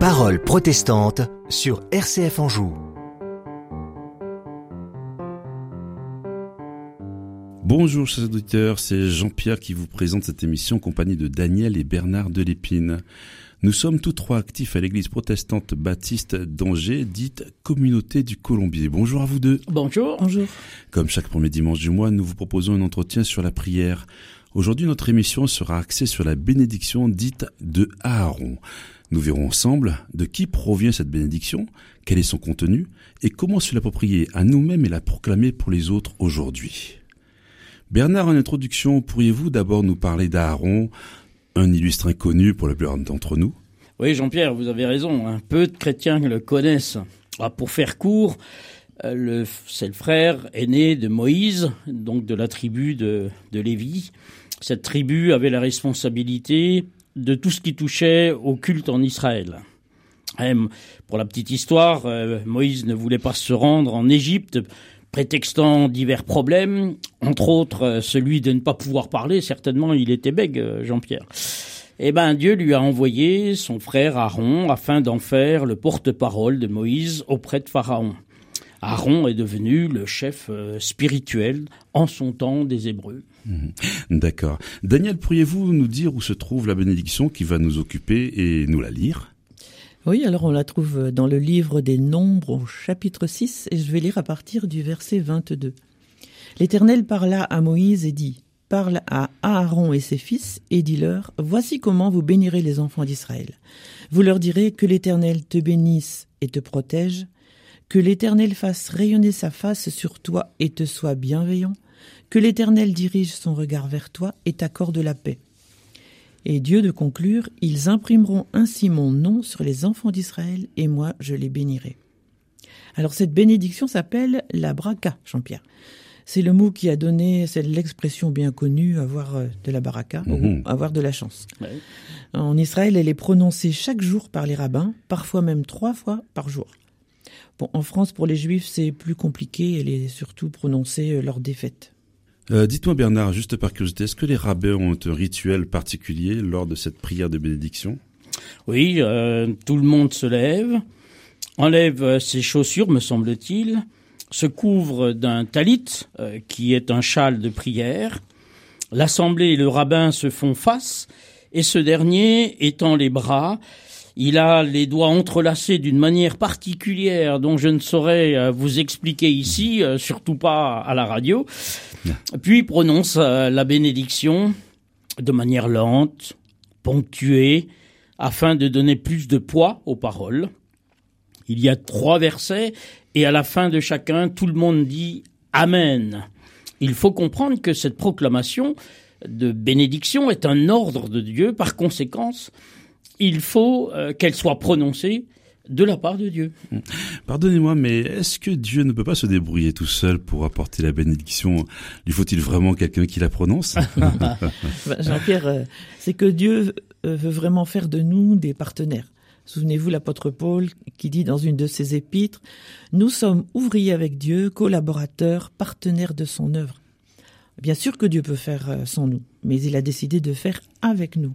Paroles protestantes sur RCF Anjou. Bonjour chers auditeurs, c'est Jean-Pierre qui vous présente cette émission en compagnie de Daniel et Bernard Delépine. Nous sommes tous trois actifs à l'église protestante baptiste d'Angers, dite Communauté du Colombier. Bonjour à vous deux. Bonjour. Bonjour. Comme chaque premier dimanche du mois, nous vous proposons un entretien sur la prière. Aujourd'hui, notre émission sera axée sur la bénédiction dite de Aaron. Nous verrons ensemble de qui provient cette bénédiction, quel est son contenu et comment se l'approprier à nous-mêmes et la proclamer pour les autres aujourd'hui. Bernard, en introduction, pourriez-vous d'abord nous parler d'Aaron, un illustre inconnu pour la plupart d'entre nous? Oui, Jean-Pierre, vous avez raison. Peu de chrétiens le connaissent. Pour faire court, c'est le frère aîné de Moïse, donc de la tribu de Lévi. Cette tribu avait la responsabilité de tout ce qui touchait au culte en Israël. Pour la petite histoire, Moïse ne voulait pas se rendre en Égypte, prétextant divers problèmes, entre autres celui de ne pas pouvoir parler. Certainement, il était bègue, Jean-Pierre. Dieu lui a envoyé son frère Aaron afin d'en faire le porte-parole de Moïse auprès de Pharaon. Aaron est devenu le chef spirituel en son temps des Hébreux. D'accord. Daniel, pourriez-vous nous dire où se trouve la bénédiction qui va nous occuper et nous la lire ? Oui, alors on la trouve dans le livre des Nombres au chapitre 6 et je vais lire à partir du verset 22. L'Éternel parla à Moïse et dit : « Parle à Aaron et ses fils et dis-leur : Voici comment vous bénirez les enfants d'Israël. Vous leur direz que l'Éternel te bénisse et te protège, que l'Éternel fasse rayonner sa face sur toi et te soit bienveillant, que l'Éternel dirige son regard vers toi et t'accorde la paix. » Et Dieu de conclure : « Ils imprimeront ainsi mon nom sur les enfants d'Israël et moi je les bénirai. » Alors cette bénédiction s'appelle la baraka, Jean-Pierre. C'est le mot qui a donné, c'est l'expression bien connue, avoir de la baraka, ou avoir de la chance. Ouais. En Israël, elle est prononcée chaque jour par les rabbins, parfois même 3 fois par jour. Bon, en France, pour les Juifs, c'est plus compliqué. Elle est surtout prononcée lors des fêtes. Dites-moi Bernard, juste par curiosité, est-ce que les rabbins ont un rituel particulier lors de cette prière de bénédiction ? Oui, tout le monde se lève, enlève ses chaussures, me semble-t-il, se couvre d'un talit, qui est un châle de prière. L'assemblée et le rabbin se font face, et ce dernier étend les bras. Il a les doigts entrelacés d'une manière particulière dont je ne saurais vous expliquer ici, surtout pas à la radio. Puis prononce la bénédiction de manière lente, ponctuée, afin de donner plus de poids aux paroles. Il y a 3 versets et à la fin de chacun, tout le monde dit « Amen ». Il faut comprendre que cette proclamation de bénédiction est un ordre de Dieu. Par conséquence, il faut qu'elle soit prononcée de la part de Dieu. Pardonnez-moi, mais est-ce que Dieu ne peut pas se débrouiller tout seul pour apporter la bénédiction ? Lui faut-il vraiment quelqu'un qui la prononce ? Jean-Pierre, c'est que Dieu veut vraiment faire de nous des partenaires. Souvenez-vous l'apôtre Paul qui dit dans une de ses épîtres : « Nous sommes ouvriers avec Dieu, collaborateurs, partenaires de son œuvre. » Bien sûr que Dieu peut faire sans nous, mais il a décidé de faire avec nous.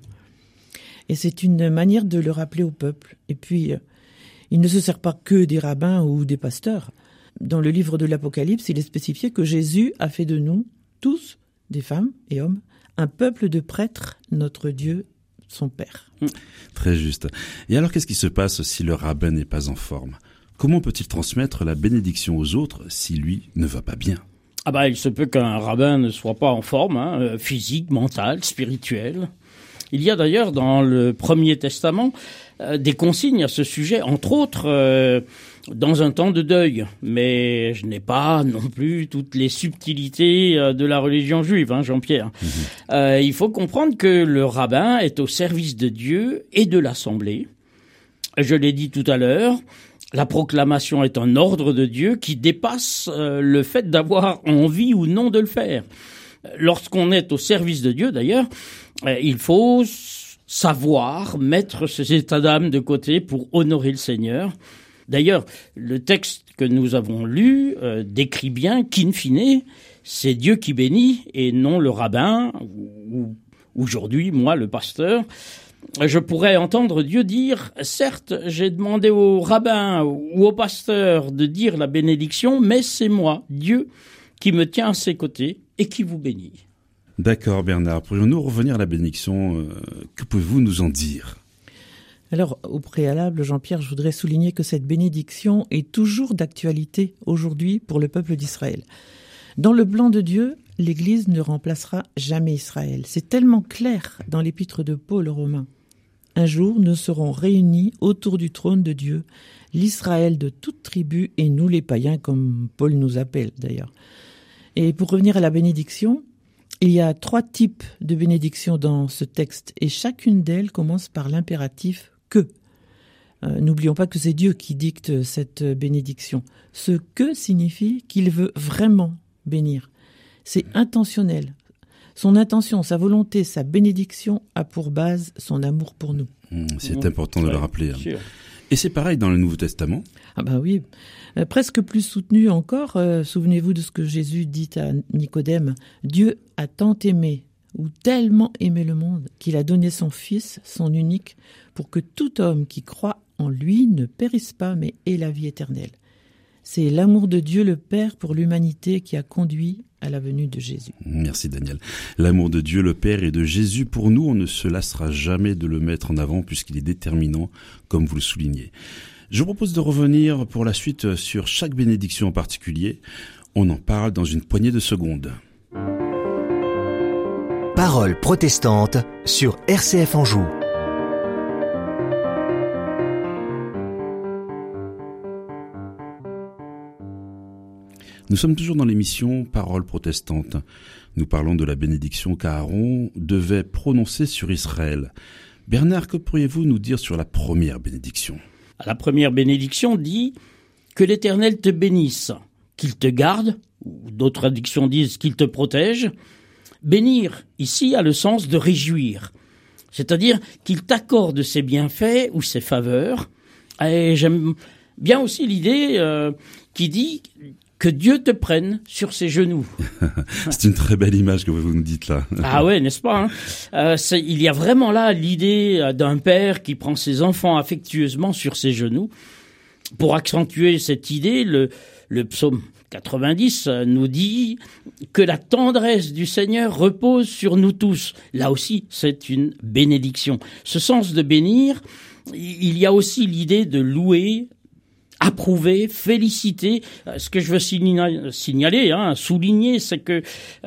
Et c'est une manière de le rappeler au peuple. Et puis, il ne se sert pas que des rabbins ou des pasteurs. Dans le livre de l'Apocalypse, il est spécifié que Jésus a fait de nous, tous, des femmes et hommes, un peuple de prêtres, notre Dieu, son Père. Très juste. Et alors, qu'est-ce qui se passe si le rabbin n'est pas en forme ? Comment peut-il transmettre la bénédiction aux autres si lui ne va pas bien ? Il se peut qu'un rabbin ne soit pas en forme, physique, mentale, spirituelle. Il y a d'ailleurs dans le Premier Testament des consignes à ce sujet, entre autres dans un temps de deuil. Mais je n'ai pas non plus toutes les subtilités de la religion juive, Jean-Pierre. Il faut comprendre que le rabbin est au service de Dieu et de l'assemblée. Je l'ai dit tout à l'heure, la proclamation est un ordre de Dieu qui dépasse le fait d'avoir envie ou non de le faire. Lorsqu'on est au service de Dieu, d'ailleurs, il faut savoir mettre ses états d'âme de côté pour honorer le Seigneur. D'ailleurs, le texte que nous avons lu décrit bien qu'in fine, c'est Dieu qui bénit et non le rabbin ou aujourd'hui, moi, le pasteur. je pourrais entendre Dieu dire, certes, j'ai demandé au rabbin ou au pasteur de dire la bénédiction, mais c'est moi, Dieu, qui me tient à ses côtés et qui vous bénit. D'accord Bernard, pourrions-nous revenir à la bénédiction? Que pouvez-vous nous en dire? Alors, au préalable, Jean-Pierre, je voudrais souligner que cette bénédiction est toujours d'actualité aujourd'hui pour le peuple d'Israël. Dans le plan de Dieu, l'Église ne remplacera jamais Israël. C'est tellement clair dans l'épître de Paul aux Romains. Un jour, nous serons réunis autour du trône de Dieu, l'Israël de toute tribu et nous les païens, comme Paul nous appelle d'ailleurs. Et pour revenir à la bénédiction, il y a 3 types de bénédictions dans ce texte et chacune d'elles commence par l'impératif « que ». N'oublions pas que c'est Dieu qui dicte cette bénédiction. Ce « que » signifie qu'il veut vraiment bénir. C'est intentionnel. Son intention, sa volonté, sa bénédiction a pour base son amour pour nous. C'est important de le rappeler. Sûr. Et c'est pareil dans le Nouveau Testament? Ah ben oui, presque plus soutenu encore. Souvenez-vous de ce que Jésus dit à Nicodème. Dieu a tant aimé ou tellement aimé le monde qu'il a donné son Fils, son unique, pour que tout homme qui croit en lui ne périsse pas mais ait la vie éternelle. C'est l'amour de Dieu le Père pour l'humanité qui a conduit à la venue de Jésus. Merci Daniel. L'amour de Dieu le Père et de Jésus pour nous, on ne se lassera jamais de le mettre en avant puisqu'il est déterminant, comme vous le soulignez. Je vous propose de revenir pour la suite sur chaque bénédiction en particulier. On en parle dans une poignée de secondes. Parole protestante sur RCF Anjou. Nous sommes toujours dans l'émission Parole protestante. Nous parlons de la bénédiction qu'Aaron devait prononcer sur Israël. Bernard, que pourriez-vous nous dire sur la première bénédiction? La première bénédiction dit que l'Éternel te bénisse, qu'il te garde, ou d'autres traductions disent qu'il te protège. Bénir, ici, a le sens de réjouir, c'est-à-dire qu'il t'accorde ses bienfaits ou ses faveurs. Et j'aime bien aussi l'idée qui dit que Dieu te prenne sur ses genoux. C'est une très belle image que vous nous dites là. Ah ouais, n'est-ce pas, hein? Il y a vraiment là l'idée d'un père qui prend ses enfants affectueusement sur ses genoux. Pour accentuer cette idée, le psaume 90 nous dit que la tendresse du Seigneur repose sur nous tous. Là aussi, c'est une bénédiction. Ce sens de bénir, il y a aussi l'idée de louer, approuver, féliciter. Ce que je veux signaler, souligner, c'est que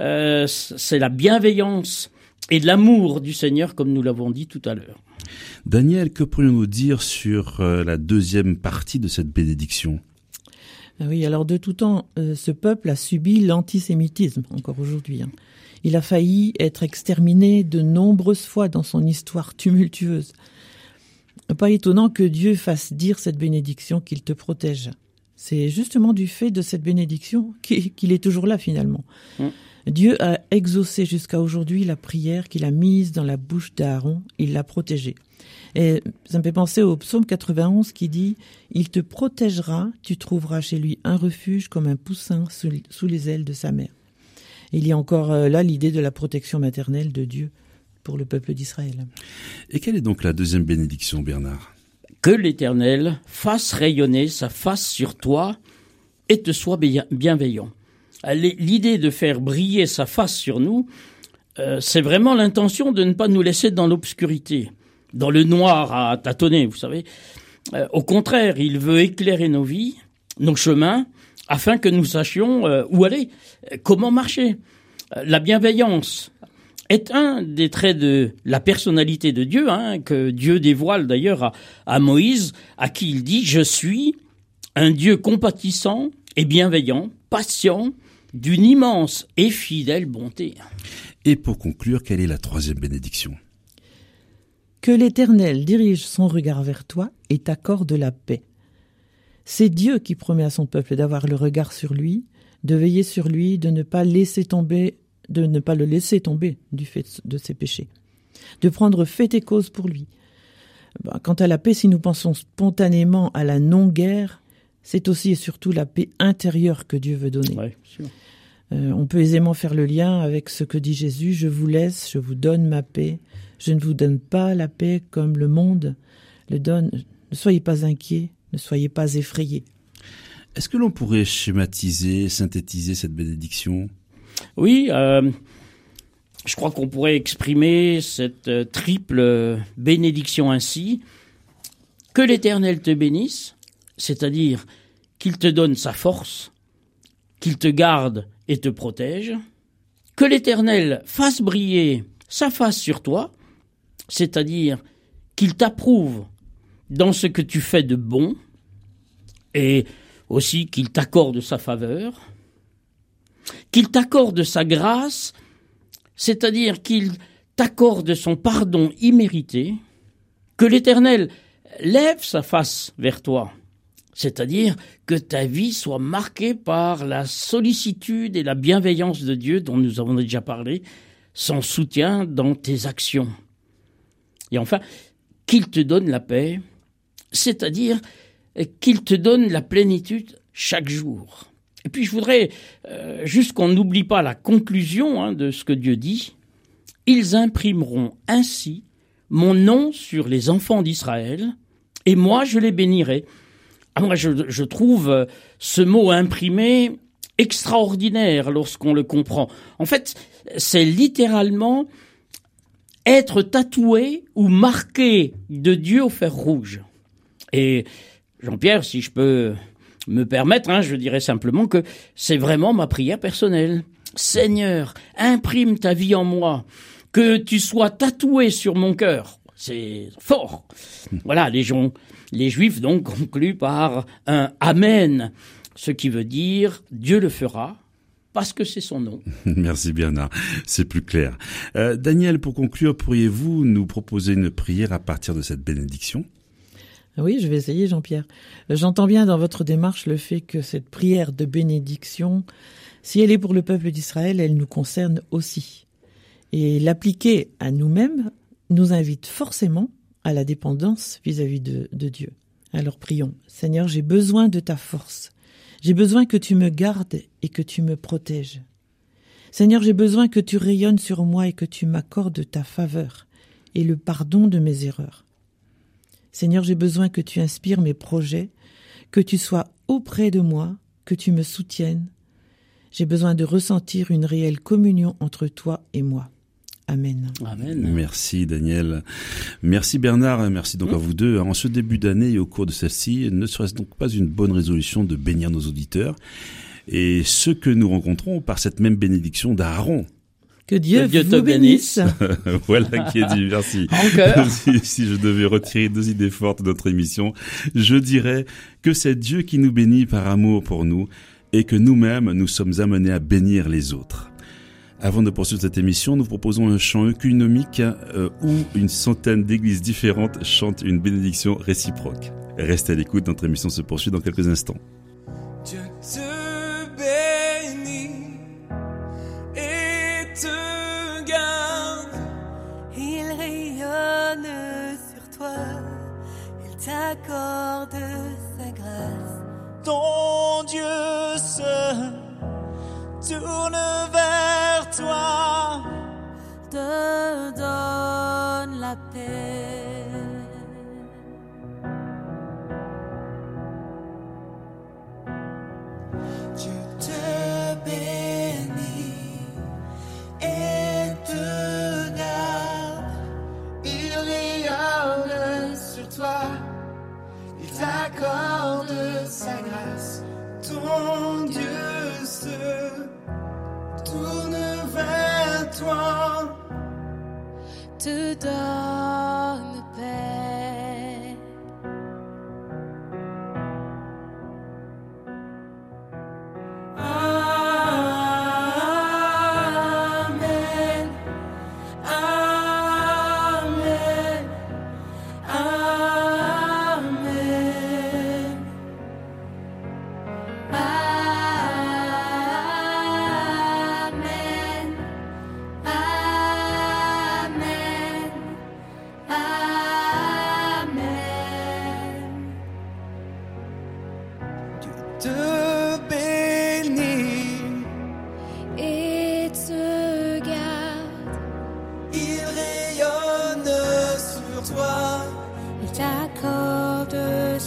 c'est la bienveillance et l'amour du Seigneur, comme nous l'avons dit tout à l'heure. Daniel, que pourrions-nous dire sur la deuxième partie de cette bénédiction? Oui, alors de tout temps, ce peuple a subi l'antisémitisme, encore aujourd'hui. Il a failli être exterminé de nombreuses fois dans son histoire tumultueuse. Pas étonnant que Dieu fasse dire cette bénédiction qu'il te protège. C'est justement du fait de cette bénédiction qu'il est toujours là finalement. Dieu a exaucé jusqu'à aujourd'hui la prière qu'il a mise dans la bouche d'Aaron, il l'a protégé. Et ça me fait penser au psaume 91 qui dit « Il te protégera, tu trouveras chez lui un refuge comme un poussin sous les ailes de sa mère ». Il y a encore là l'idée de la protection maternelle de Dieu pour le peuple d'Israël. Et quelle est donc la deuxième bénédiction, Bernard? Que l'Éternel fasse rayonner sa face sur toi et te soit bienveillant. L'idée de faire briller sa face sur nous, c'est vraiment l'intention de ne pas nous laisser dans l'obscurité, dans le noir à tâtonner, vous savez. Au contraire, il veut éclairer nos vies, nos chemins, afin que nous sachions où aller, comment marcher. La bienveillance est un des traits de la personnalité de Dieu, que Dieu dévoile d'ailleurs à Moïse, à qui il dit « Je suis un Dieu compatissant et bienveillant, patient, d'une immense et fidèle bonté. » Et pour conclure, quelle est la troisième bénédiction? Que l'Éternel dirige son regard vers toi et t'accorde la paix. C'est Dieu qui promet à son peuple d'avoir le regard sur lui, de veiller sur lui, de ne pas le laisser tomber du fait de ses péchés, de prendre fait et cause pour lui. Quant à la paix, si nous pensons spontanément à la non-guerre, c'est aussi et surtout la paix intérieure que Dieu veut donner. Ouais, sûr. On peut aisément faire le lien avec ce que dit Jésus, « Je vous laisse, je vous donne ma paix. Je ne vous donne pas la paix comme le monde le donne. Ne soyez pas inquiets, ne soyez pas effrayés. » Est-ce que l'on pourrait schématiser, synthétiser cette bénédiction ? Oui, je crois qu'on pourrait exprimer cette triple bénédiction ainsi. Que l'Éternel te bénisse, c'est-à-dire qu'il te donne sa force, qu'il te garde et te protège. Que l'Éternel fasse briller sa face sur toi, c'est-à-dire qu'il t'approuve dans ce que tu fais de bon, et aussi qu'il t'accorde sa faveur, qu'il t'accorde sa grâce, c'est-à-dire qu'il t'accorde son pardon immérité, que l'Éternel lève sa face vers toi, c'est-à-dire que ta vie soit marquée par la sollicitude et la bienveillance de Dieu dont nous avons déjà parlé, son soutien dans tes actions. Et enfin, qu'il te donne la paix, c'est-à-dire qu'il te donne la plénitude chaque jour. Et puis je voudrais juste qu'on n'oublie pas la conclusion de ce que Dieu dit. Ils imprimeront ainsi mon nom sur les enfants d'Israël, et moi je les bénirai. Moi je trouve ce mot imprimé extraordinaire lorsqu'on le comprend. En fait, c'est littéralement être tatoué ou marqué de Dieu au fer rouge. Et Jean-Pierre, si je peux me permettre, je dirais simplement que c'est vraiment ma prière personnelle. Seigneur, imprime ta vie en moi, que tu sois tatoué sur mon cœur. C'est fort. Voilà, les Juifs donc concluent par un Amen, ce qui veut dire Dieu le fera, parce que c'est son nom. Merci Bernard, c'est plus clair. Daniel, pour conclure, pourriez-vous nous proposer une prière à partir de cette bénédiction ? Oui, je vais essayer, Jean-Pierre. J'entends bien dans votre démarche le fait que cette prière de bénédiction, si elle est pour le peuple d'Israël, elle nous concerne aussi. Et l'appliquer à nous-mêmes nous invite forcément à la dépendance vis-à-vis de Dieu. Alors prions. Seigneur, j'ai besoin de ta force. J'ai besoin que tu me gardes et que tu me protèges. Seigneur, j'ai besoin que tu rayonnes sur moi et que tu m'accordes ta faveur et le pardon de mes erreurs. Seigneur, j'ai besoin que tu inspires mes projets, que tu sois auprès de moi, que tu me soutiennes. J'ai besoin de ressentir une réelle communion entre toi et moi. Amen. Amen. Merci Daniel. Merci Bernard, merci donc à vous deux. En ce début d'année et au cours de celle-ci, ne serait-ce donc pas une bonne résolution de bénir nos auditeurs et ceux que nous rencontrons par cette même bénédiction d'Aaron. Que Dieu te vous bénisse. Voilà qui est dit, merci. Encore. Si je devais retirer 2 idées fortes de notre émission, je dirais que c'est Dieu qui nous bénit par amour pour nous et que nous-mêmes, nous sommes amenés à bénir les autres. Avant de poursuivre cette émission, nous proposons un chant œcuménique où une centaine d'églises différentes chantent une bénédiction réciproque. Restez à l'écoute, notre émission se poursuit dans quelques instants. Dieu te bénit et te garde. Il rayonne sur toi, il t'accorde sa grâce. Ton Dieu se tourne vers toi, Te donne la paix. Dieu te bénit et te garde. Il rayonne sur toi, il t'accorde sa grâce. Ton Dieu se tourne vers toi, Te donne paix. Amen, Amen, Amen. Amen. Amen. Amen.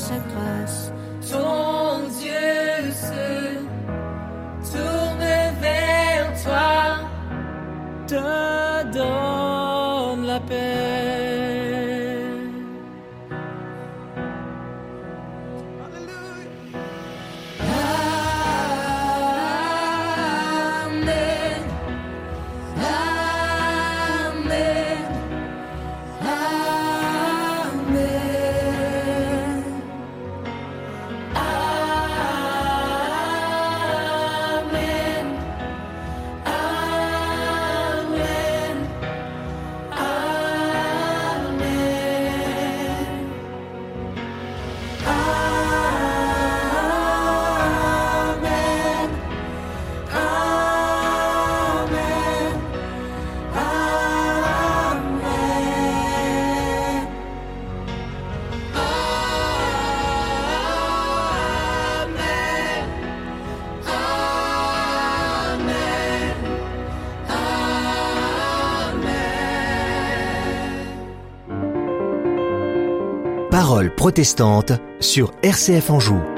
sa grâce. Ton Dieu se tourne vers toi, te donne la paix. Amen. Amen. Amen. Amen. Amen. Paroles protestantes sur RCF Anjou.